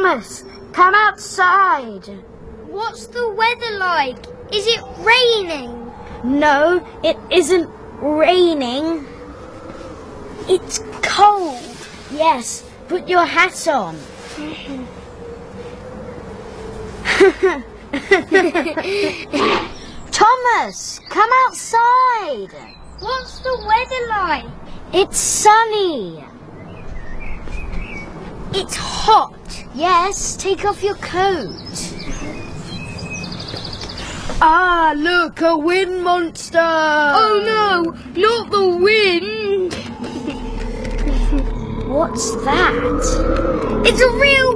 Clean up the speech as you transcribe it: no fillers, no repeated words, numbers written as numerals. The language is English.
Thomas, come outside. What's the weather like? Is it raining? No, it isn't raining. It's cold. Yes, put your hat on. Thomas, come outside. What's the weather like? It's sunny. It's hot. Yes, take off your coat. Ah, look, a wind monster! Oh no, not the wind! What's that? It's a real